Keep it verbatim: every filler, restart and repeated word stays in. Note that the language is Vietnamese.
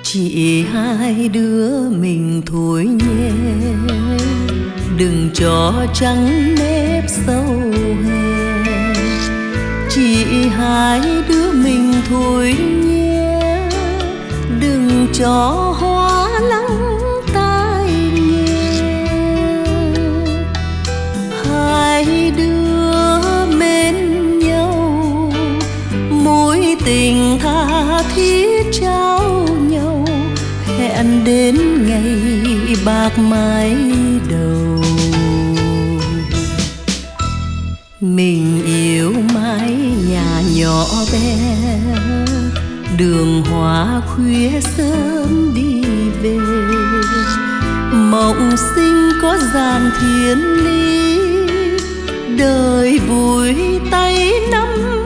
Chỉ hai đứa mình thôi nhé, đừng cho trắng nếp sâu hè. Chỉ hai đứa mình thôi nhé, đừng cho hoa lắng tai nghe. Hai đứa mến nhau, mối tình tha thiết trao nhau, hẹn đến ngày bạc mái đầu. Mình yêu mái nhà nhỏ bé, đường hoa khuya sớm đi về. Mộng sinh có dàn thiên lý, đời vui tay nắm